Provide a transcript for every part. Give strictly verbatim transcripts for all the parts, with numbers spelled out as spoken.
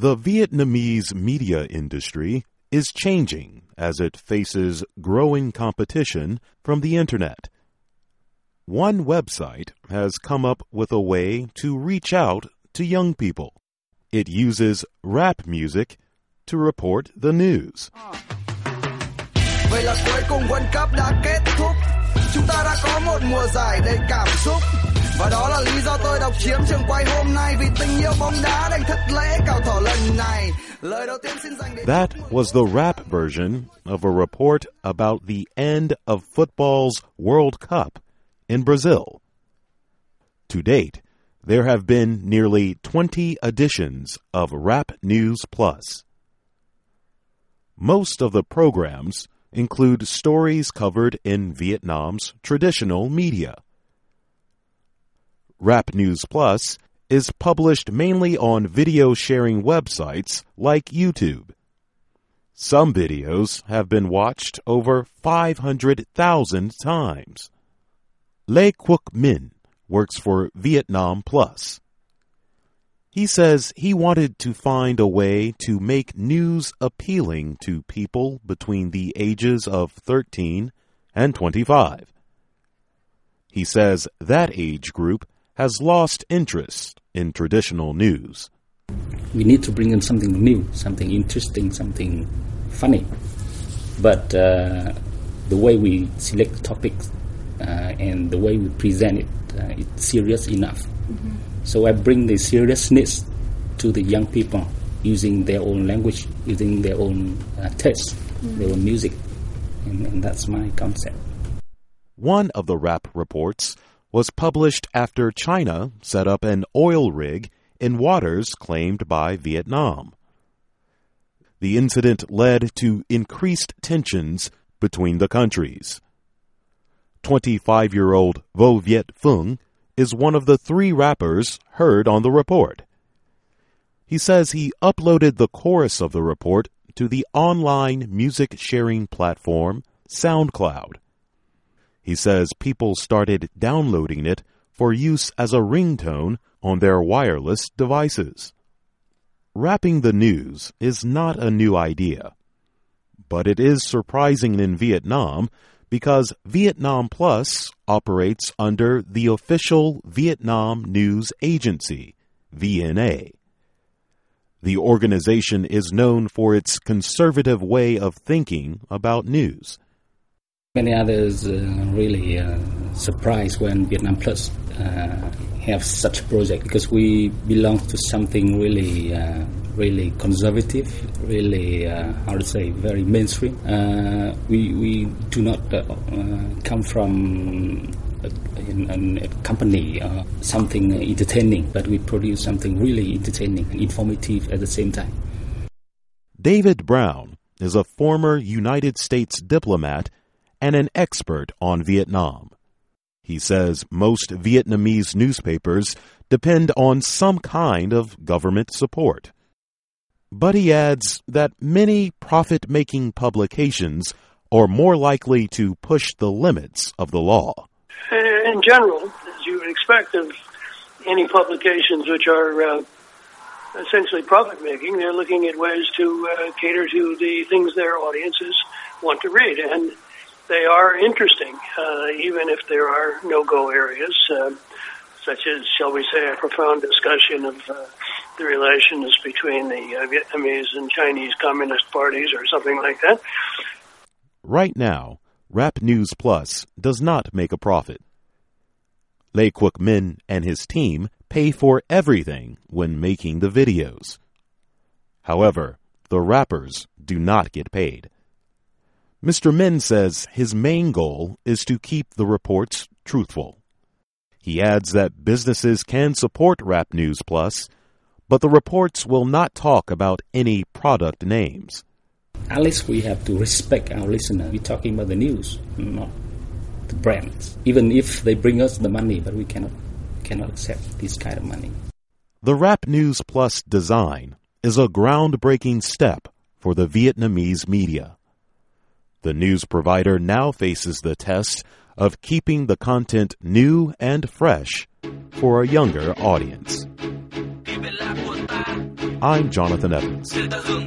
The Vietnamese media industry is changing as it faces growing competition from the Internet. One website has come up with a way to reach out to young people. It uses rap music to report the news. Vậy là cuối cùng World Cup đã kết thúc. Chúng ta đã có một mùa giải đầy cảm xúc. Và đó là lý do tôi đọc chiếm trường quay hôm nay vì tình yêu bóng đá đành thất lễ cao thỏ lần này. Lời đầu tiên xin dành đến That was the rap version of a report about the end of football's World Cup in Brazil. To date, there have been nearly twenty editions of Rap News Plus. Most of the programs include stories covered in Vietnam's traditional media. Rap News Plus is published mainly on video-sharing websites like YouTube. Some videos have been watched over five hundred thousand times. Lê Quốc Minh works for Vietnam Plus. He says he wanted to find a way to make news appealing to people between the ages of thirteen and twenty-five. He says that age group has lost interest in traditional news. We need to bring in something new, something interesting, something funny. But uh, the way we select topics uh, and the way we present it, uh, it's serious enough. Mm-hmm. So I bring the seriousness to the young people using their own language, using their own uh, taste, mm-hmm. their own music. And, and that's my concept. One of the rap reports was published after China set up an oil rig in waters claimed by Vietnam. The incident led to increased tensions between the countries. twenty-five-year-old Vo Viet Phung is one of the three rappers heard on the report. He says he uploaded the chorus of the report to the online music-sharing platform SoundCloud. He says people started downloading it for use as a ringtone on their wireless devices. Rapping the news is not a new idea, but it is surprising in Vietnam because Vietnam Plus operates under the official Vietnam News Agency, V N A. The organization is known for its conservative way of thinking about news. Many others uh, really uh, surprised when Vietnam Plus uh, have such a project because we belong to something really, uh, really conservative, really, uh, how to say, very mainstream. Uh, we we do not uh, uh, come from a, a, a company, uh, something entertaining, but we produce something really entertaining and informative at the same time. David Brown is a former United States diplomat and an expert on Vietnam. He says most Vietnamese newspapers depend on some kind of government support. But he adds that many profit-making publications are more likely to push the limits of the law. In general, as you would expect of any publications which are uh, essentially profit-making, they're looking at ways to uh, cater to the things their audiences want to read. And they are interesting, uh, even if there are no-go areas, uh, such as, shall we say, a profound discussion of uh, the relations between the uh, Vietnamese and Chinese Communist parties or something like that. Right now, Rap News Plus does not make a profit. Lê Quốc Minh and his team pay for everything when making the videos. However, the rappers do not get paid. Mister Minh says his main goal is to keep the reports truthful. He adds that businesses can support Rap News Plus, but the reports will not talk about any product names. At least we have to respect our listener. We're talking about the news, not the brands. Even if they bring us the money, but we cannot cannot accept this kind of money. The Rap News Plus design is a groundbreaking step for the Vietnamese media. The news provider now faces the test of keeping the content new and fresh for a younger audience. I'm Jonathan Evans.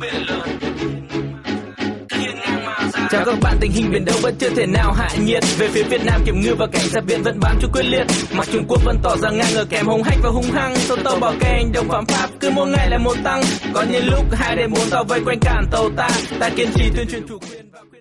Chào các bạn, tình hình biển Đông vẫn chưa thể nào hạ nhiệt. Về phía Việt Nam, kiểm ngư và cảnh sát biển vẫn bám trụ quyết liệt. Mặc Trung Quốc vẫn tỏ ra ngang ngờ, kèm hung hách và hung hăng. Số tàu bảo kê hành động phạm pháp cứ mỗi ngày lại một tăng. Có những lúc hai đến bốn tàu vây quanh cản tàu ta. Ta kiên trì tuyên truyền chủ quyền và